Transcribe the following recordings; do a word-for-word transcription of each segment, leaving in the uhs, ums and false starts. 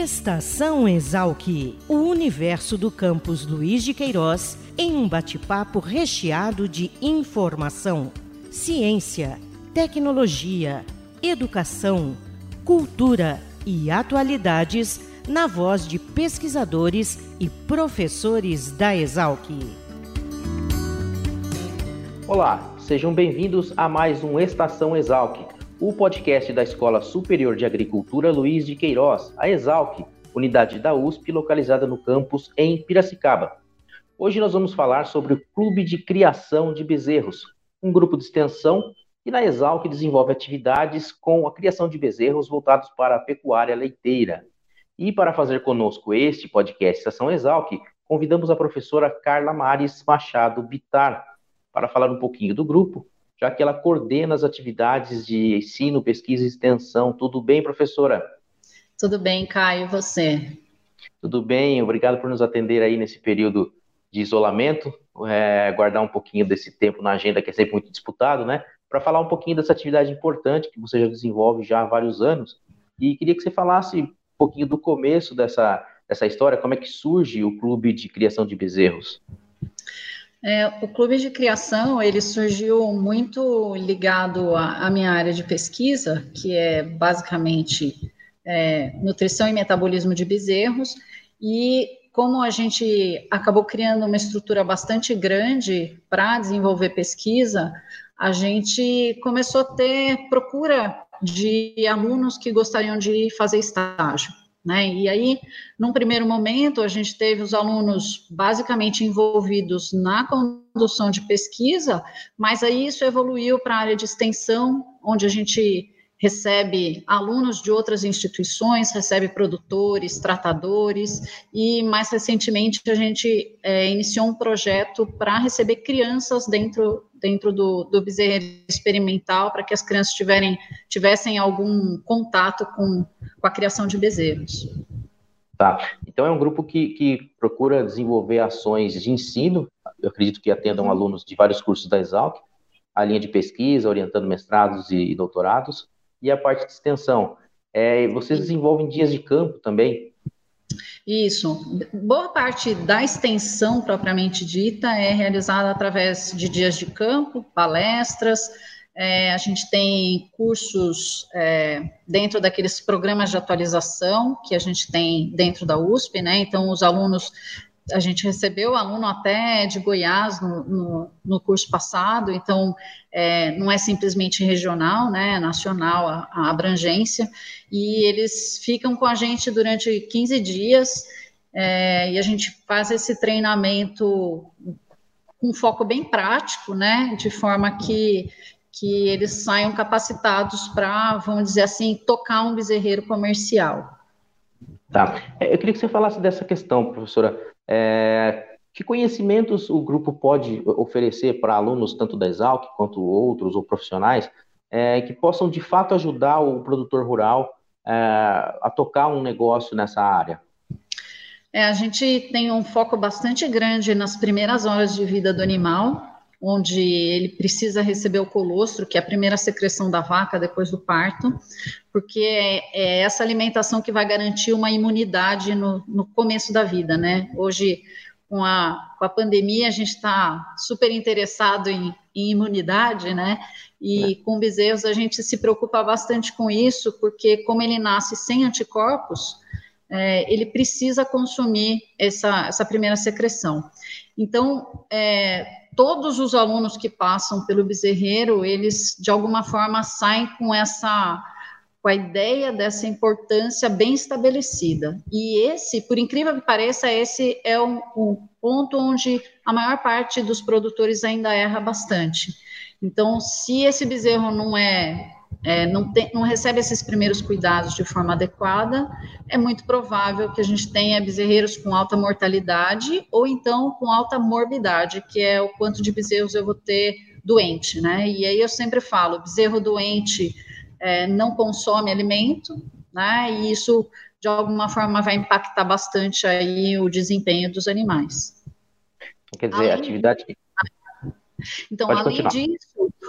Estação Exalc, o universo do campus Luiz de Queiroz, em um bate-papo recheado de informação, ciência, tecnologia, educação, cultura e atualidades na voz de pesquisadores e professores da Exalc. Olá, sejam bem-vindos a mais um Estação Exalc, o podcast da Escola Superior de Agricultura Luiz de Queiroz, a Exalc, unidade da U S P localizada no campus em Piracicaba. Hoje nós vamos falar sobre o Clube de Criação de Bezerros, um grupo de extensão que na Exalc desenvolve atividades com a criação de bezerros voltados para a pecuária leiteira. E para fazer conosco este podcast Estação Exalc, convidamos a professora Carla Mares Machado Bittar para falar um pouquinho do grupo, já que ela coordena as atividades de ensino, pesquisa e extensão. Tudo bem, professora? Tudo bem, Caio, e você? Tudo bem, obrigado por nos atender aí nesse período de isolamento, é, guardar um pouquinho desse tempo na agenda, que é sempre muito disputado, né? Para falar um pouquinho dessa atividade importante que você já desenvolve já há vários anos. E queria que você falasse um pouquinho do começo dessa, dessa história, como é que surge o Clube de Criação de Bezerros. É, o Clube de Criação, ele surgiu muito ligado à, à minha área de pesquisa, que é basicamente é, nutrição e metabolismo de bezerros, e como a gente acabou criando uma estrutura bastante grande para desenvolver pesquisa, a gente começou a ter procura de alunos que gostariam de fazer estágio. Né? E aí, num primeiro momento, a gente teve os alunos basicamente envolvidos na condução de pesquisa, mas aí isso evoluiu para a área de extensão, onde a gente recebe alunos de outras instituições, recebe produtores, tratadores, e mais recentemente a gente é, iniciou um projeto para receber crianças dentro, dentro do, do bezerro experimental, para que as crianças tiverem, tivessem algum contato com, com a criação de bezerros. Tá, então é um grupo que, que procura desenvolver ações de ensino, eu acredito que atendam uhum. alunos de vários cursos da Exalc, a linha de pesquisa, orientando mestrados e, e doutorados, e a parte de extensão. É, vocês desenvolvem dias de campo também? Isso. Boa parte da extensão propriamente dita é realizada através de dias de campo, palestras, é, a gente tem cursos é, dentro daqueles programas de atualização que a gente tem dentro da U S P, né? Então, os alunos... A gente recebeu aluno até de Goiás no, no, no curso passado, então é, não é simplesmente regional, né, é nacional a, a abrangência, e eles ficam com a gente durante quinze dias, é, e a gente faz esse treinamento com foco bem prático, né, de forma que, que eles saiam capacitados para, vamos dizer assim, tocar um bezerreiro comercial. Tá, eu queria que você falasse dessa questão, professora. É, que conhecimentos o grupo pode oferecer para alunos, tanto da Exalc quanto outros ou profissionais, é, que possam de fato ajudar o produtor rural é, a tocar um negócio nessa área? É, a gente tem um foco bastante grande nas primeiras horas de vida do animal, onde ele precisa receber o colostro, que é a primeira secreção da vaca depois do parto, porque é, é essa alimentação que vai garantir uma imunidade no, no começo da vida, né? Hoje, com a, com a pandemia, a gente está super interessado em, em imunidade, né? E é. com bezerros a gente se preocupa bastante com isso, porque como ele nasce sem anticorpos, é, ele precisa consumir essa, essa primeira secreção. Então, é, todos os alunos que passam pelo bezerreiro, eles, de alguma forma, saem com essa, com a ideia dessa importância bem estabelecida. E esse, por incrível que pareça, esse é um, um ponto onde a maior parte dos produtores ainda erra bastante. Então, se esse bezerro não é... É, não, tem, não recebe esses primeiros cuidados de forma adequada, é muito provável que a gente tenha bezerreiros com alta mortalidade ou então com alta morbidade, que é o quanto de bezerros eu vou ter doente, né? E aí eu sempre falo, bezerro doente é, não consome alimento, né? E isso, de alguma forma, vai impactar bastante aí o desempenho dos animais. Quer dizer, a atividade... Então, Pode além continuar. disso,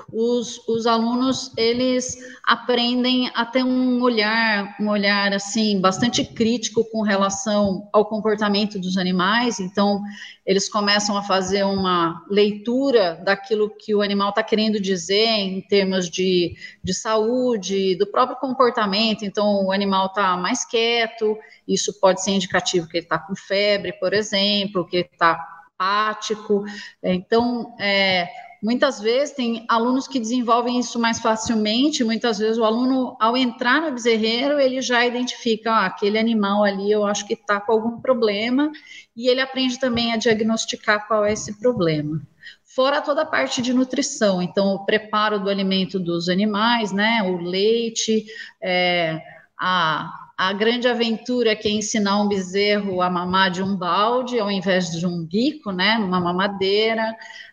os, os alunos, eles aprendem a ter um olhar, um olhar, assim, bastante crítico com relação ao comportamento dos animais. Então, eles começam a fazer uma leitura daquilo que o animal está querendo dizer em termos de, de saúde, do próprio comportamento. Então, o animal está mais quieto, isso pode ser indicativo que ele está com febre, por exemplo, que ele está apático. Então, é, muitas vezes tem alunos que desenvolvem isso mais facilmente. Muitas vezes o aluno, ao entrar no bezerreiro, ele já identifica, ah, aquele animal ali, eu acho que está com algum problema, e ele aprende também a diagnosticar qual é esse problema. Fora toda a parte de nutrição, então o preparo do alimento dos animais, né, o leite, é, a A grande aventura que é ensinar um bezerro a mamar de um balde ao invés de um bico, né, uma mamadeira,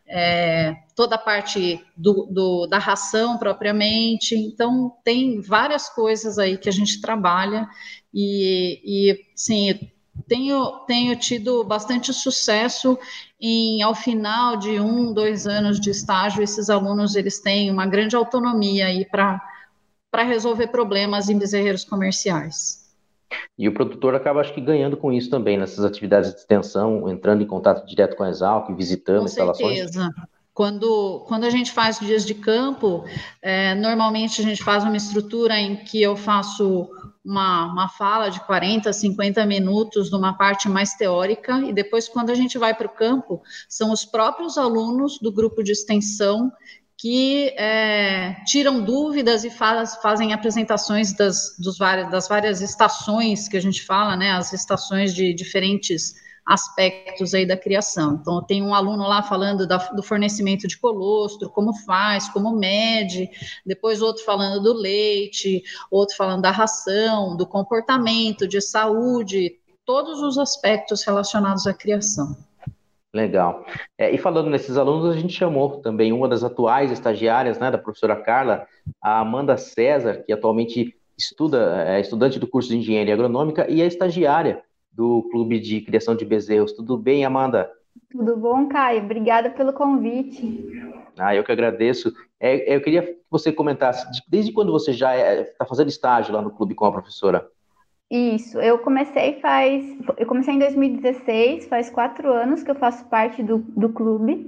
é, toda a parte do, do, da ração propriamente. Então, tem várias coisas aí que a gente trabalha e, e sim, tenho, tenho tido bastante sucesso em, ao final de um, dois anos de estágio, esses alunos, eles têm uma grande autonomia aí para para resolver problemas em bezerreiros comerciais. E o produtor acaba, acho que, ganhando com isso também, nessas atividades de extensão, entrando em contato direto com a Exalc, visitando com instalações. Com certeza. Quando, quando a gente faz dias de campo, é, normalmente a gente faz uma estrutura em que eu faço uma, uma fala de quarenta, cinquenta minutos numa parte mais teórica, e depois, quando a gente vai para o campo, são os próprios alunos do grupo de extensão que é, tiram dúvidas e faz, fazem apresentações das, dos várias, das várias estações que a gente fala, né, as estações de diferentes aspectos aí da criação. Então, tem um aluno lá falando da, do fornecimento de colostro, como faz, como mede, depois outro falando do leite, outro falando da ração, do comportamento, de saúde, todos os aspectos relacionados à criação. Legal. É, e falando nesses alunos, a gente chamou também uma das atuais estagiárias, né, da professora Carla, a Amanda César, que atualmente estuda, é estudante do curso de Engenharia Agronômica e é estagiária do Clube de Criação de Bezerros. Tudo bem, Amanda? Tudo bom, Caio? Obrigada pelo convite. Ah, eu que agradeço. É, eu queria que você comentasse, desde quando você já está fazendo estágio lá no clube com a professora? Isso, eu comecei faz, eu comecei em dois mil e dezesseis, faz quatro anos que eu faço parte do, do clube,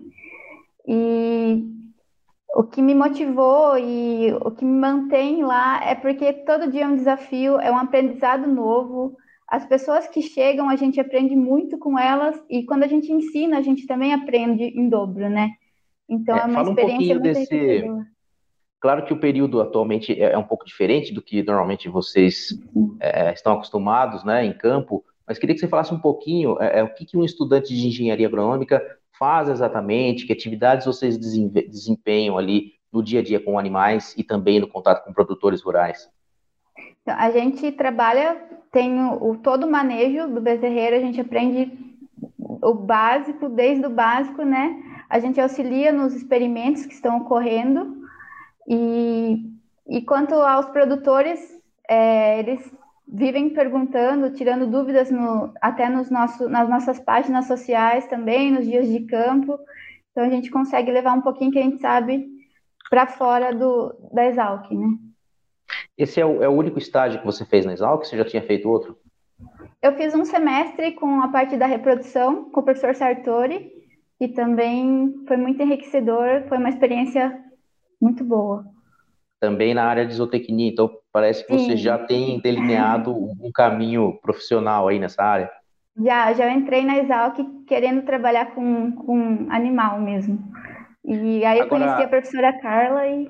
e o que me motivou e o que me mantém lá é porque todo dia é um desafio, é um aprendizado novo. As pessoas que chegam, a gente aprende muito com elas, e quando a gente ensina, a gente também aprende em dobro, né? Então é, é uma fala experiência um pouquinho muito desse... Claro que o período atualmente é um pouco diferente do que normalmente vocês é, estão acostumados, né, em campo, mas queria que você falasse um pouquinho é, o que, que um estudante de engenharia agronômica faz exatamente, que atividades vocês desempenham ali no dia a dia com animais e também no contato com produtores rurais. Então, a gente trabalha, tem o, o todo o manejo do bezerreiro, a gente aprende o básico, desde o básico, né? A gente auxilia nos experimentos que estão ocorrendo. E, e quanto aos produtores, é, eles vivem perguntando, tirando dúvidas no, até nos nosso, nas nossas páginas sociais também, nos dias de campo. Então a gente consegue levar um pouquinho que a gente sabe para fora do, da Exalc, né? Esse é o, é o único estágio que você fez na Exalc? Você já tinha feito outro? Eu fiz um semestre com a parte da reprodução, com o professor Sartori, e também foi muito enriquecedor, foi uma experiência muito boa. Também na área de zootecnia, então parece que você Sim. já tem delineado um caminho profissional aí nessa área. Já, já entrei na Exalc querendo trabalhar com, com animal mesmo. E aí eu Agora, conheci a professora Carla e,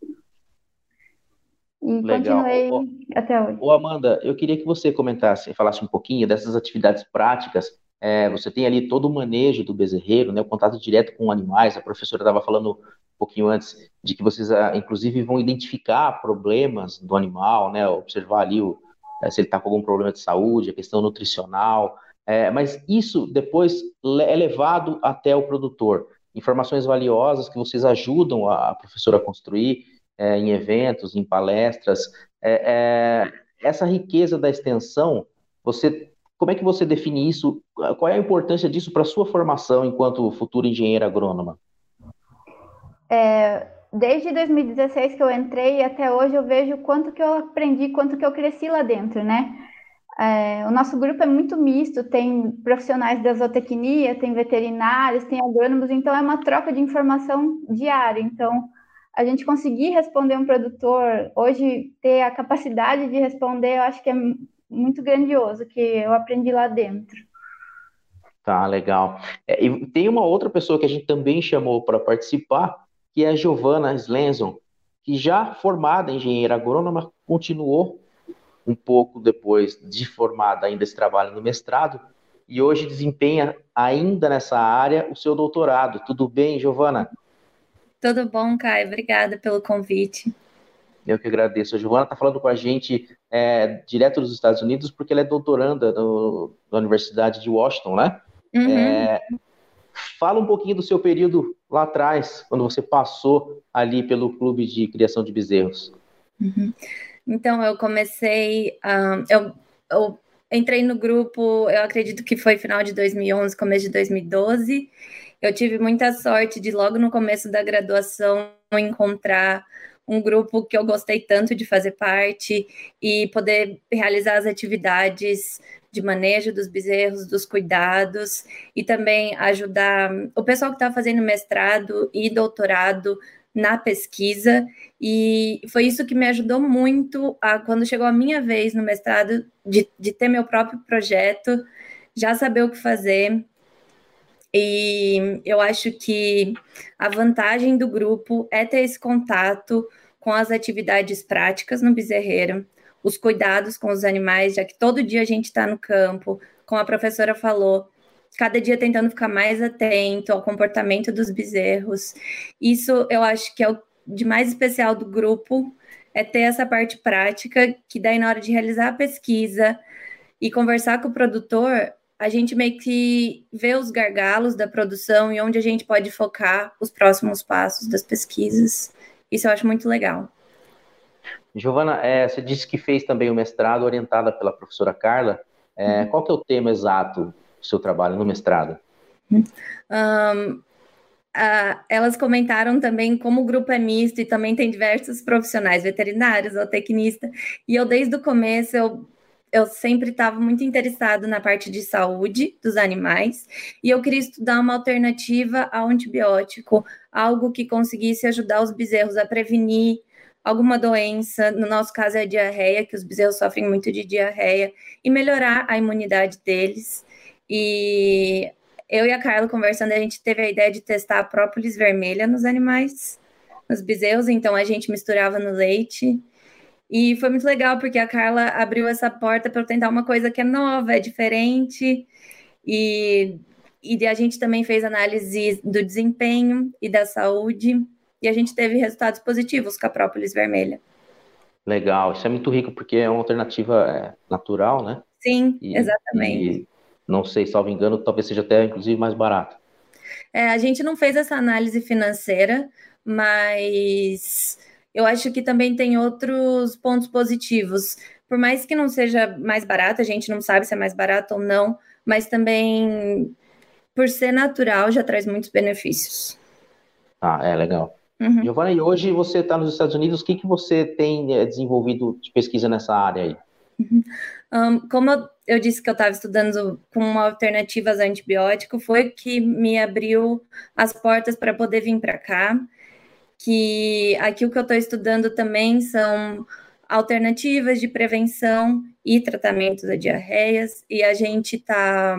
e continuei ô, até hoje. Ô Amanda, eu queria que você comentasse, falasse um pouquinho dessas atividades práticas. É, você tem ali todo o manejo do bezerreiro, né, o contato direto com animais. A professora estava falando um pouquinho antes de que vocês, inclusive, vão identificar problemas do animal, né, observar ali o, se ele está com algum problema de saúde, a questão nutricional. É, mas isso depois é levado até o produtor. Informações valiosas que vocês ajudam a professora a construir é, em eventos, em palestras. É, é, essa riqueza da extensão, você... Como é que você define isso? Qual é a importância disso para a sua formação enquanto futura engenheira agrônoma? É, desde dois mil e dezesseis que eu entrei até hoje, eu vejo quanto que eu aprendi, quanto que eu cresci lá dentro, né? É, o nosso grupo é muito misto, tem profissionais da zootecnia, tem veterinários, tem agrônomos, então é uma troca de informação diária. Então, a gente conseguir responder um produtor, hoje ter a capacidade de responder, eu acho que é muito grandioso, que eu aprendi lá dentro. Tá, legal. É, e tem uma outra pessoa que a gente também chamou para participar, que é a Giovana Slenson, que já formada em engenheira agrônoma, continuou um pouco depois de formada ainda esse trabalho no mestrado, e hoje desempenha ainda nessa área o seu doutorado. Tudo bem, Giovana? Tudo bom, Caio? Obrigada pelo convite. Eu que agradeço. A Giovana está falando com a gente é, direto dos Estados Unidos, porque ela é doutoranda no, na Universidade de Washington, né? Uhum. É, fala um pouquinho do seu período lá atrás, quando você passou ali pelo Clube de Criação de Bezerros. Uhum. Então, eu comecei, um, eu, eu entrei no grupo, eu acredito que foi final de dois mil e onze, começo de dois mil e doze. Eu tive muita sorte de, logo no começo da graduação, encontrar um grupo que eu gostei tanto de fazer parte e poder realizar as atividades de manejo dos bezerros, dos cuidados, e também ajudar o pessoal que está fazendo mestrado e doutorado na pesquisa, e foi isso que me ajudou muito a, quando chegou a minha vez no mestrado, de, de ter meu próprio projeto, já saber o que fazer. E eu acho que a vantagem do grupo é ter esse contato com as atividades práticas no bezerreiro, os cuidados com os animais, já que todo dia a gente está no campo, como a professora falou, cada dia tentando ficar mais atento ao comportamento dos bezerros. Isso eu acho que é o de mais especial do grupo, é ter essa parte prática, que daí na hora de realizar a pesquisa e conversar com o produtor, a gente meio que vê os gargalos da produção e onde a gente pode focar os próximos passos das pesquisas. Isso eu acho muito legal. Giovana, é, você disse que fez também o mestrado orientada pela professora Carla. É, uhum. Qual que é o tema exato do seu trabalho no mestrado? Um, a, elas comentaram também como o grupo é misto e também tem diversos profissionais, veterinários, zootecnista, e eu desde o começo, eu, eu sempre estava muito interessado na parte de saúde dos animais, e eu queria estudar uma alternativa ao antibiótico, algo que conseguisse ajudar os bezerros a prevenir alguma doença, no nosso caso é a diarreia, que os bezerros sofrem muito de diarreia, e melhorar a imunidade deles. E eu e a Carla conversando, a gente teve a ideia de testar a própolis vermelha nos animais, nos bezerros, então a gente misturava no leite, e foi muito legal, porque a Carla abriu essa porta para eu tentar uma coisa que é nova, é diferente, e, e a gente também fez análise do desempenho e da saúde, e a gente teve resultados positivos com a própolis vermelha. Legal, isso é muito rico, porque é uma alternativa é, natural, né? Sim, e, exatamente. E, não sei, salvo engano, talvez seja até, inclusive, mais barato. É, a gente não fez essa análise financeira, mas eu acho que também tem outros pontos positivos. Por mais que não seja mais barato, a gente não sabe se é mais barato ou não, mas também, por ser natural, já traz muitos benefícios. Ah, é legal. Uhum. Giovana, e hoje você está nos Estados Unidos, o que, que você tem é, desenvolvido de pesquisa nessa área aí? Uhum. Um, como eu, eu disse que eu estava estudando com alternativas a antibiótico, foi que me abriu as portas para poder vir para cá, que aqui o que eu estou estudando também são alternativas de prevenção e tratamento da diarreias, e a gente está...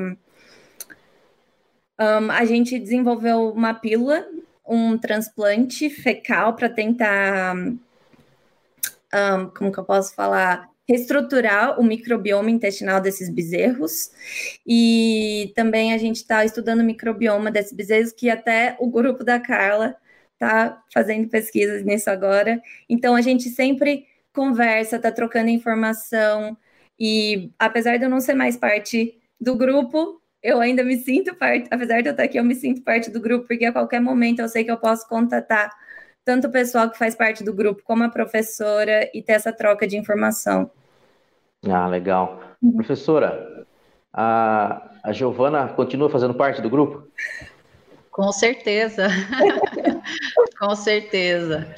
Um, a gente desenvolveu uma pílula, um transplante fecal para tentar, um, como que eu posso falar, reestruturar o microbioma intestinal desses bezerros, e também a gente está estudando o microbioma desses bezerros, que até o grupo da Carla está fazendo pesquisas nisso agora, então a gente sempre conversa, está trocando informação, e apesar de eu não ser mais parte do grupo, eu ainda me sinto parte, apesar de eu estar aqui, eu me sinto parte do grupo, porque a qualquer momento eu sei que eu posso contatar tanto o pessoal que faz parte do grupo, como a professora, e ter essa troca de informação. Ah, legal. Uhum. Professora, a, a Giovana continua fazendo parte do grupo? Com certeza. Com certeza.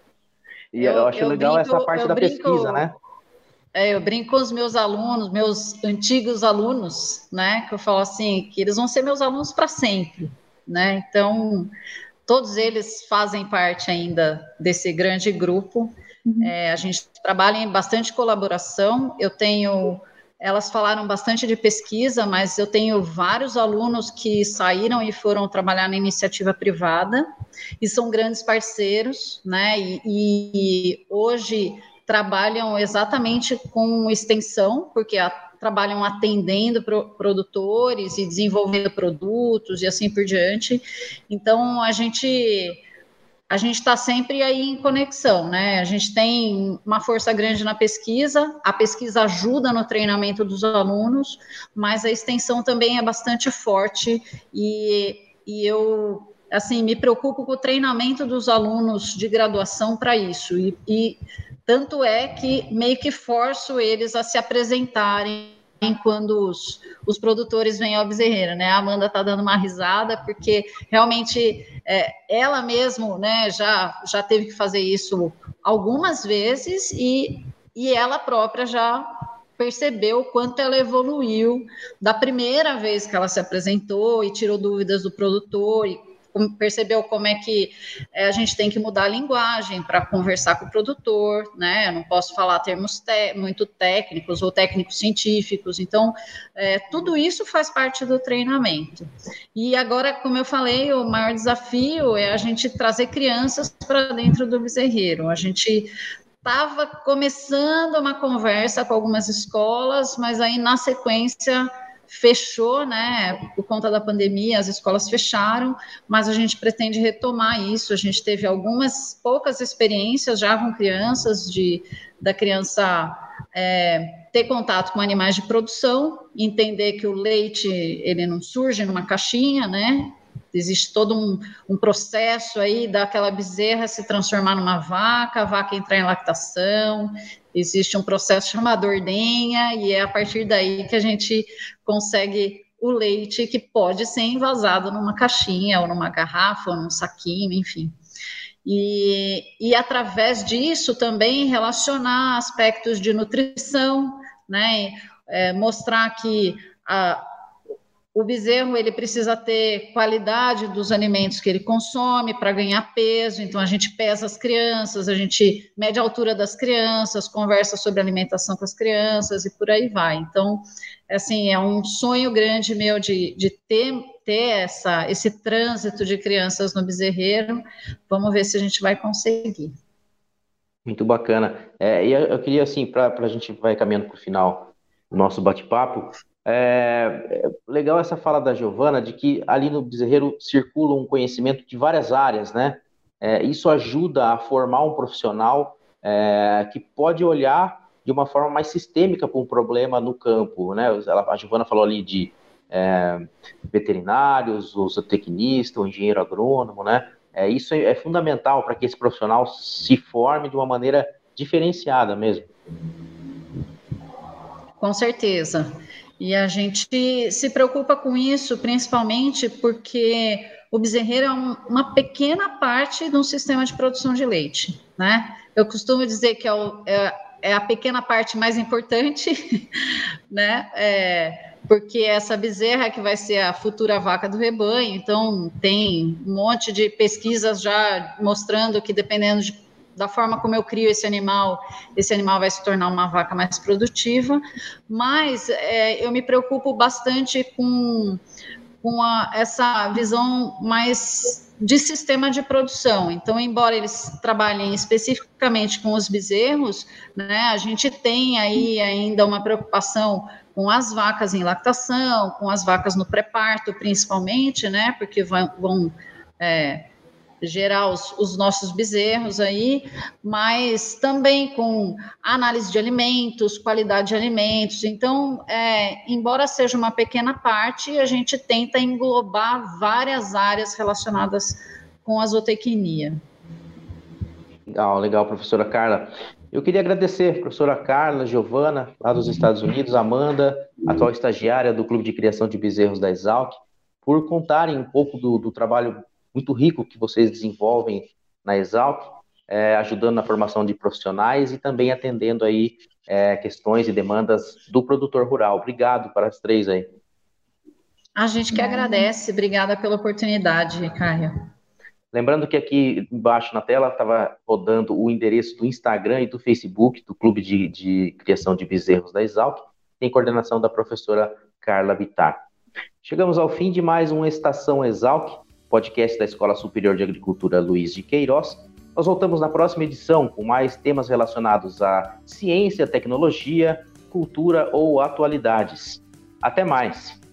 E eu, eu acho eu legal brinco, essa parte da brinco, pesquisa, né? É, eu brinco com os meus alunos, meus antigos alunos, né? Que eu falo assim, que eles vão ser meus alunos para sempre, né? Então, todos eles fazem parte ainda desse grande grupo. Uhum. É, a gente trabalha em bastante colaboração. Eu tenho... Elas falaram bastante de pesquisa, mas eu tenho vários alunos que saíram e foram trabalhar na iniciativa privada e são grandes parceiros, né? E, e hoje trabalham exatamente com extensão, porque a, trabalham atendendo pro, produtores e desenvolvendo produtos e assim por diante. Então, a gente... a gente está sempre aí em conexão, né? A gente tem uma força grande na pesquisa, a pesquisa ajuda no treinamento dos alunos, mas a extensão também é bastante forte e, e eu, assim, me preocupo com o treinamento dos alunos de graduação para isso, e, e tanto é que meio que forço eles a se apresentarem quando os, os produtores vêm ao bezerreiro, né? A Amanda está dando uma risada, porque realmente é, ela mesmo, né, já, já teve que fazer isso algumas vezes e, e ela própria já percebeu o quanto ela evoluiu da primeira vez que ela se apresentou e tirou dúvidas do produtor e percebeu como é que é, a gente tem que mudar a linguagem para conversar com o produtor, né? Eu não posso falar termos te- muito técnicos ou técnicos científicos, então é, tudo isso faz parte do treinamento. E agora, como eu falei, o maior desafio é a gente trazer crianças para dentro do bezerreiro. A gente estava começando uma conversa com algumas escolas, mas aí na sequência fechou, né, por conta da pandemia, as escolas fecharam, mas a gente pretende retomar isso. A gente teve algumas poucas experiências já com crianças, de, da criança é, ter contato com animais de produção, entender que o leite, ele não surge numa caixinha, né, existe todo um, um processo aí daquela bezerra se transformar numa vaca, a vaca entrar em lactação, existe um processo chamado ordenha, e é a partir daí que a gente consegue o leite que pode ser envasado numa caixinha, ou numa garrafa, ou num saquinho, enfim. E, e através disso também relacionar aspectos de nutrição, né, é, mostrar que a O bezerro, ele precisa ter qualidade dos alimentos que ele consome para ganhar peso, então a gente pesa as crianças, a gente mede a altura das crianças, conversa sobre alimentação com as crianças e por aí vai. Então, assim, é um sonho grande meu de, de ter, ter essa, esse trânsito de crianças no bezerreiro. Vamos ver se a gente vai conseguir. Muito bacana. É, e eu, eu queria, assim, para a gente vai caminhando para o final do nosso bate-papo, É, é legal essa fala da Giovana de que ali no bezerreiro circula um conhecimento de várias áreas, né? É, isso ajuda a formar um profissional é, que pode olhar de uma forma mais sistêmica para um problema no campo, né? A Giovana falou ali de é, veterinários, o zootecnista, o engenheiro agrônomo, né? É, isso é, é fundamental para que esse profissional se forme de uma maneira diferenciada mesmo. Com certeza. E a gente se preocupa com isso, principalmente porque o bezerreiro é um, uma pequena parte de um sistema de produção de leite, né? Eu costumo dizer que é, o, é, é a pequena parte mais importante, né? É, porque essa bezerra que vai ser a futura vaca do rebanho, então tem um monte de pesquisas já mostrando que dependendo de da forma como eu crio esse animal, esse animal vai se tornar uma vaca mais produtiva, mas é, eu me preocupo bastante com, com a, essa visão mais de sistema de produção. Então, embora eles trabalhem especificamente com os bezerros, né, a gente tem aí ainda uma preocupação com as vacas em lactação, com as vacas no pré-parto, principalmente, né, porque vão... vão é, gerar os, os nossos bezerros aí, mas também com análise de alimentos, qualidade de alimentos. Então, é, embora seja uma pequena parte, a gente tenta englobar várias áreas relacionadas com a zootecnia. Legal, legal, professora Carla. Eu queria agradecer, professora Carla, Giovana, lá dos Estados Unidos, Amanda, atual estagiária do Clube de Criação de Bezerros da Exalc, por contarem um pouco do, do trabalho muito rico que vocês desenvolvem na Exalc, é, ajudando na formação de profissionais e também atendendo aí é, questões e demandas do produtor rural. Obrigado para as três aí. A gente que agradece, obrigada pela oportunidade, Caio. Lembrando que aqui embaixo na tela estava rodando o endereço do Instagram e do Facebook do Clube de, de Criação de Bezerros da Exalc, tem coordenação da professora Carla Bittar. Chegamos ao fim de mais um Estação Exalc, podcast da Escola Superior de Agricultura Luiz de Queiroz. Nós voltamos na próxima edição com mais temas relacionados à ciência, tecnologia, cultura ou atualidades. Até mais!